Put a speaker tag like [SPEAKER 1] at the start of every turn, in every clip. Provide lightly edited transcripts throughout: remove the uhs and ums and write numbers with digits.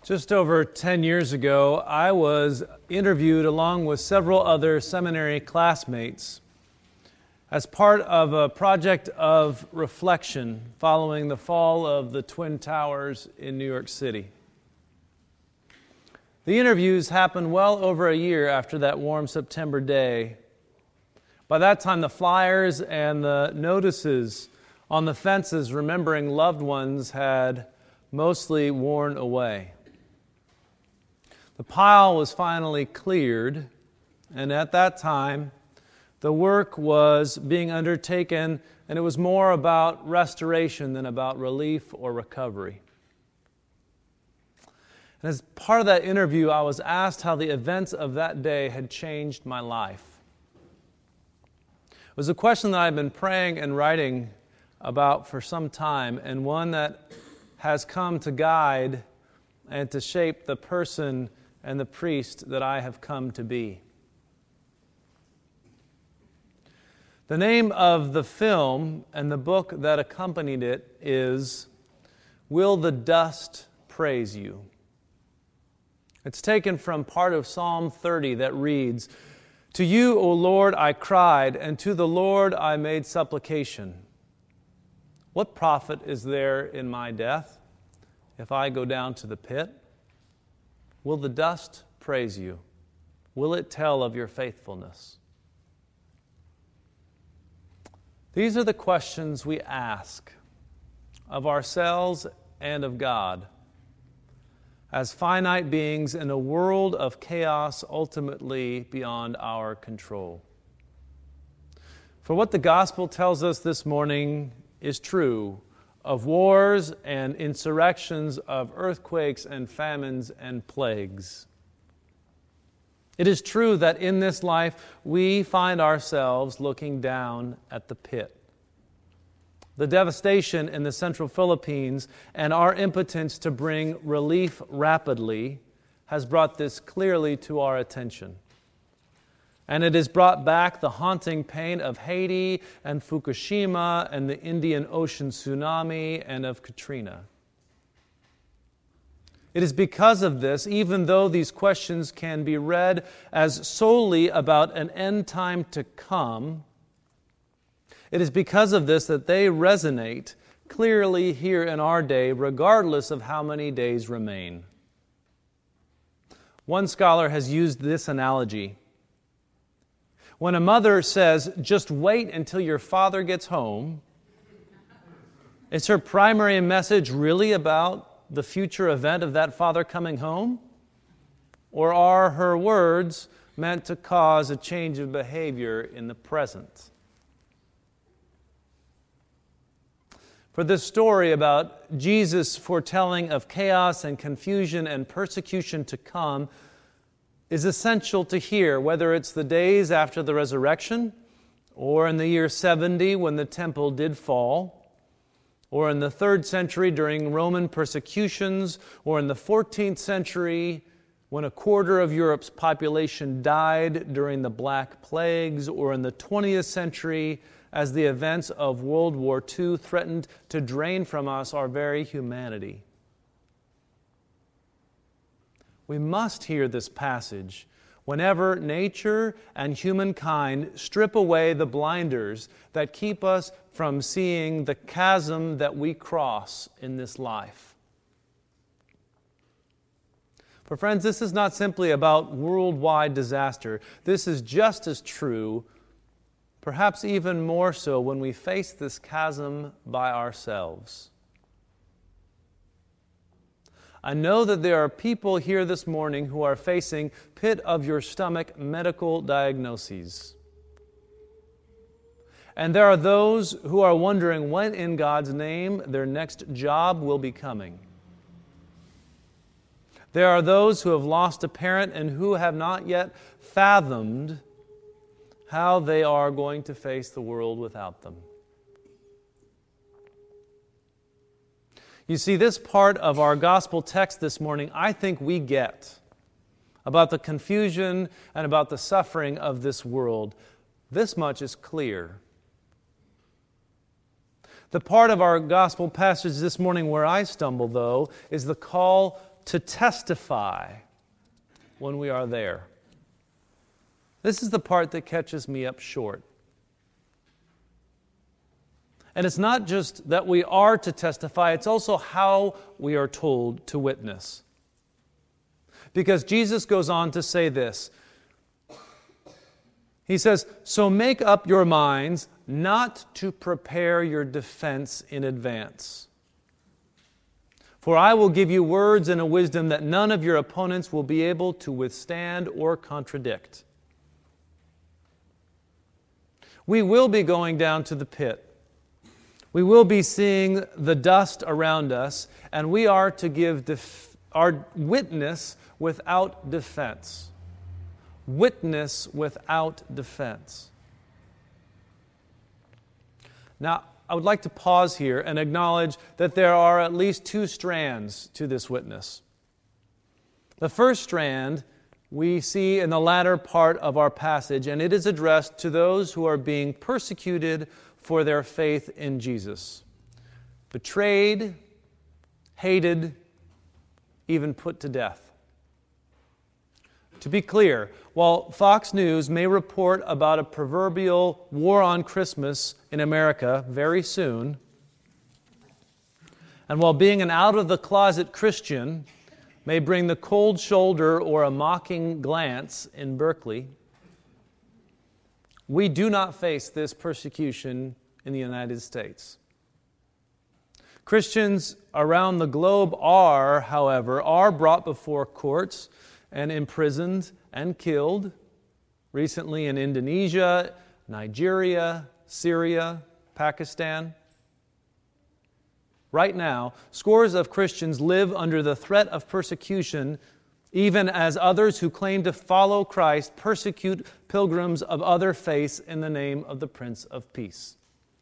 [SPEAKER 1] Just over 10 years ago, I was interviewed along with several other seminary classmates as part of a project of reflection following the fall of the Twin Towers in New York City. The interviews happened well over a year after that warm September day. By that time, the flyers and the notices on the fences remembering loved ones had mostly worn away. The pile was finally cleared, and at that time, the work was being undertaken, and it was more about restoration than about relief or recovery. And as part of that interview, I was asked how the events of that day had changed my life. It was a question that I've been praying and writing about for some time, and one that has come to guide and to shape the person and the priest that I have come to be. The name of the film and the book that accompanied it is Will the Dust Praise You? It's taken from part of Psalm 30 that reads, To you, O Lord, I cried, and to the Lord I made supplication. What profit is there in my death if I go down to the pit? Will the dust praise you? Will it tell of your faithfulness? These are the questions we ask of ourselves and of God as finite beings in a world of chaos ultimately beyond our control. For what the gospel tells us this morning is true of wars and insurrections, of earthquakes and famines and plagues. It is true that in this life we find ourselves looking down at the pit. The devastation in the central Philippines and our impotence to bring relief rapidly has brought this clearly to our attention. And it has brought back the haunting pain of Haiti and Fukushima and the Indian Ocean tsunami and of Katrina. It is because of this, even though these questions can be read as solely about an end time to come, it is because of this that they resonate clearly here in our day, regardless of how many days remain. One scholar has used this analogy. When a mother says, just wait until your father gets home, is her primary message really about the future event of that father coming home? Or are her words meant to cause a change of behavior in the present? For this story about Jesus foretelling of chaos and confusion and persecution to come is essential to hear, whether it's the days after the resurrection, or in the year 70 when the temple did fall, or in the 3rd century during Roman persecutions, or in the 14th century when a quarter of Europe's population died during the Black Plagues, or in the 20th century as the events of World War II threatened to drain from us our very humanity. We must hear this passage whenever nature and humankind strip away the blinders that keep us from seeing the chasm that we cross in this life. For friends, this is not simply about worldwide disaster. This is just as true, perhaps even more so, when we face this chasm by ourselves. I know that there are people here this morning who are facing pit-of-your-stomach medical diagnoses. And there are those who are wondering when in God's name their next job will be coming. There are those who have lost a parent and who have not yet fathomed how they are going to face the world without them. You see, this part of our gospel text this morning, I think we get about the confusion and about the suffering of this world. This much is clear. The part of our gospel passage this morning where I stumble, though, is the call to testify when we are there. This is the part that catches me up short. And it's not just that we are to testify, it's also how we are told to witness. Because Jesus goes on to say this. He says, "So make up your minds not to prepare your defense in advance. For I will give you words and a wisdom that none of your opponents will be able to withstand or contradict." We will be going down to the pit. We will be seeing the dust around us, and we are to give our witness without defense. Witness without defense. Now, I would like to pause here and acknowledge that there are at least two strands to this witness. The first strand we see in the latter part of our passage, and it is addressed to those who are being persecuted for their faith in Jesus. Betrayed, hated, even put to death. To be clear, while Fox News may report about a proverbial war on Christmas in America very soon, and while being an out-of-the-closet Christian may bring the cold shoulder or a mocking glance in Berkeley, we do not face this persecution in the United States. Christians around the globe are brought before courts and imprisoned and killed, recently in Indonesia, Nigeria, Syria, Pakistan. Right now, scores of Christians live under the threat of persecution, even as others who claim to follow Christ persecute pilgrims of other faiths in the name of the Prince of Peace.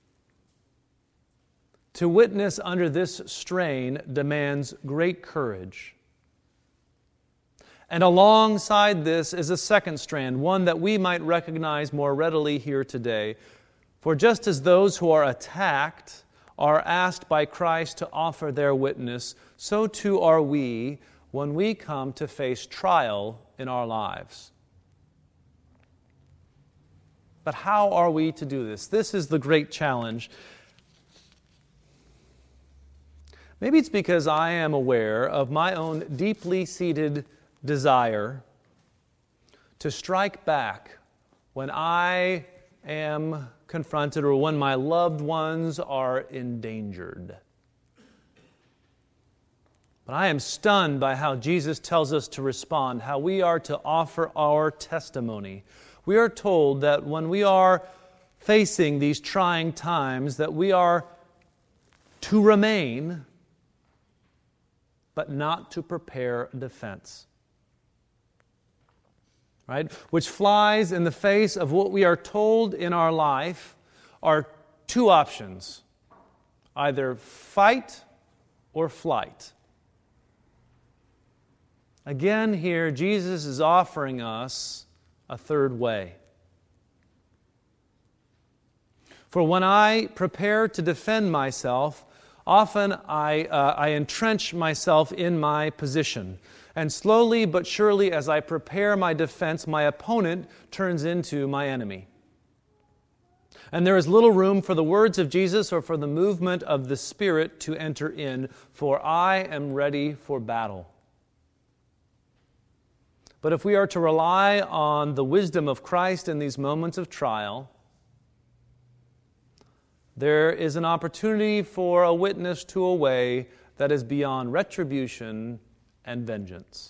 [SPEAKER 1] To witness under this strain demands great courage. And alongside this is a second strand, one that we might recognize more readily here today. For just as those who are attacked are asked by Christ to offer their witness, so too are we when we come to face trial in our lives. But how are we to do this? This is the great challenge. Maybe it's because I am aware of my own deeply seated desire to strike back when I am confronted or when my loved ones are endangered. But I am stunned by how Jesus tells us to respond, how we are to offer our testimony. We are told that when we are facing these trying times, that we are to remain, but not to prepare a defense. Right? Which flies in the face of what we are told in our life are two options. Either fight or flight. Again here, Jesus is offering us a third way. For when I prepare to defend myself, often I entrench myself in my position. And slowly but surely, as I prepare my defense, my opponent turns into my enemy. And there is little room for the words of Jesus or for the movement of the Spirit to enter in, for I am ready for battle. But if we are to rely on the wisdom of Christ in these moments of trial, there is an opportunity for a witness to a way that is beyond retribution and vengeance.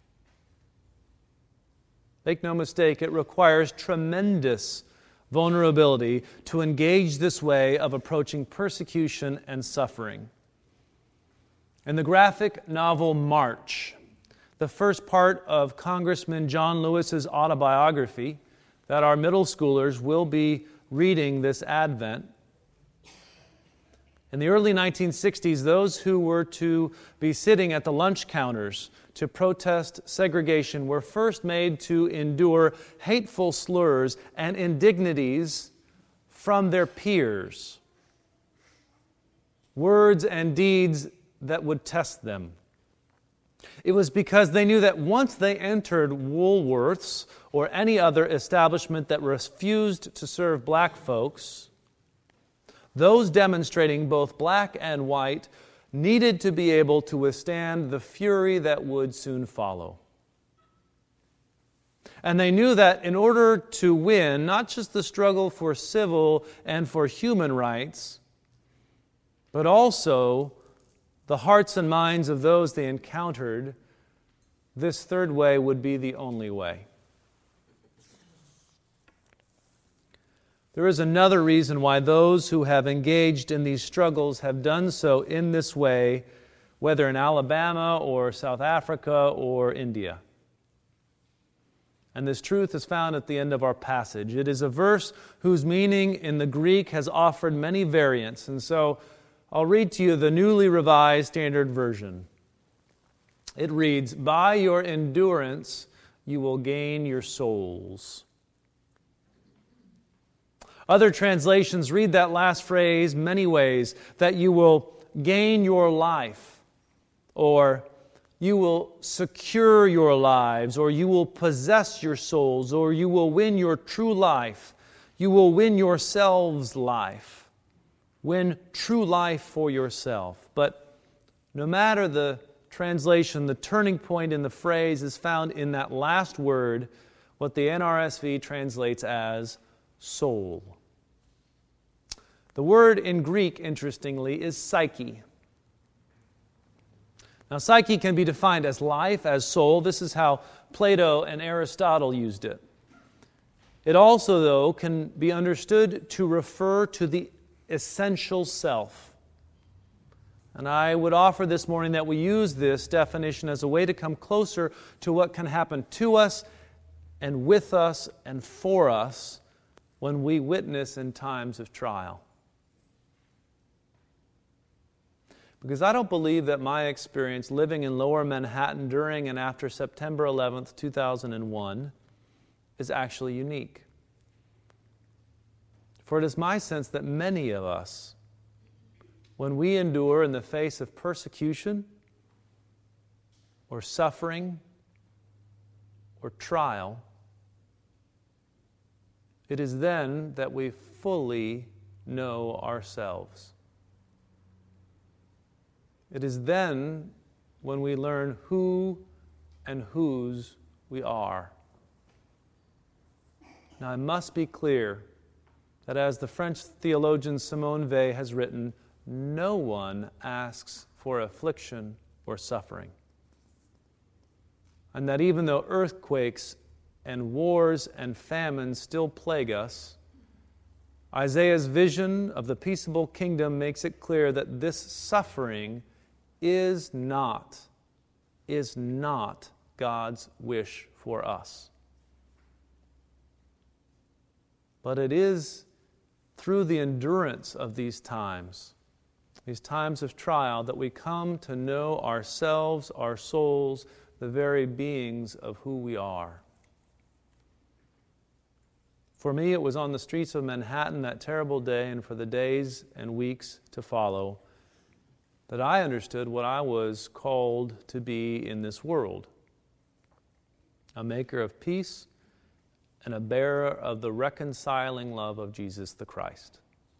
[SPEAKER 1] Make no mistake, it requires tremendous vulnerability to engage this way of approaching persecution and suffering. In the graphic novel March, the first part of Congressman John Lewis's autobiography that our middle schoolers will be reading this Advent, in the early 1960s, those who were to be sitting at the lunch counters to protest segregation were first made to endure hateful slurs and indignities from their peers, words and deeds that would test them. It was because they knew that once they entered Woolworths or any other establishment that refused to serve black folks, those demonstrating both black and white needed to be able to withstand the fury that would soon follow. And they knew that in order to win, not just the struggle for civil and for human rights, but also the hearts and minds of those they encountered, this third way would be the only way. There is another reason why those who have engaged in these struggles have done so in this way, whether in Alabama or South Africa or India. And this truth is found at the end of our passage. It is a verse whose meaning in the Greek has offered many variants. And so I'll read to you the newly revised Standard Version. It reads, "By your endurance you will gain your souls." Other translations read that last phrase many ways, that you will gain your life, or you will secure your lives, or you will possess your souls, or you will win your true life. You will win yourselves life. Win true life for yourself. But no matter the translation, the turning point in the phrase is found in that last word, what the NRSV translates as soul. The word in Greek, interestingly, is psyche. Now, psyche can be defined as life, as soul. This is how Plato and Aristotle used it. It also, though, can be understood to refer to the essential self. And I would offer this morning that we use this definition as a way to come closer to what can happen to us and with us and for us when we witness in times of trial. Because I don't believe that my experience living in Lower Manhattan during and after September 11th, 2001 is actually unique. For it is my sense that many of us, when we endure in the face of persecution or suffering or trial, it is then that we fully know ourselves. It is then when we learn who and whose we are. Now, I must be clear that as the French theologian Simone Weil has written, no one asks for affliction or suffering. And that even though earthquakes and wars and famines still plague us, Isaiah's vision of the peaceable kingdom makes it clear that this suffering is not God's wish for us. But it is through the endurance of these times of trial, that we come to know ourselves, our souls, the very beings of who we are. For me, it was on the streets of Manhattan that terrible day, and for the days and weeks to follow, that I understood what I was called to be in this world: a maker of peace and a bearer of the reconciling love of Jesus the Christ.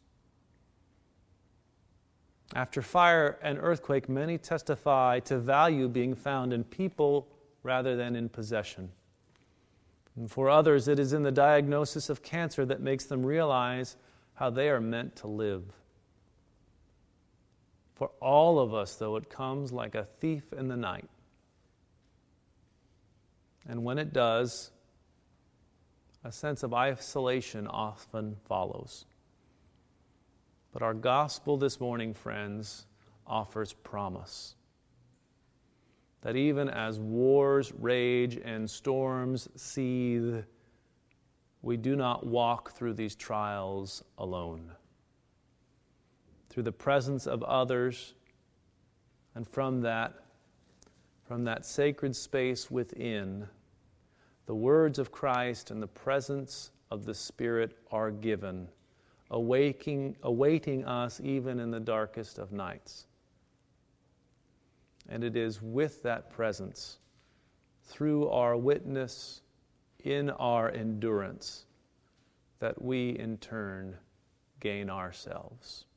[SPEAKER 1] After fire and earthquake, many testify to value being found in people rather than in possession. And for others, it is in the diagnosis of cancer that makes them realize how they are meant to live. For all of us, though, it comes like a thief in the night. And when it does, a sense of isolation often follows. But our gospel this morning, friends, offers promise. That even as wars rage and storms seethe, we do not walk through these trials alone. Through the presence of others, and from that sacred space within, the words of Christ and the presence of the Spirit are given, awaiting us even in the darkest of nights. And it is with that presence, through our witness, in our endurance, that we in turn gain ourselves.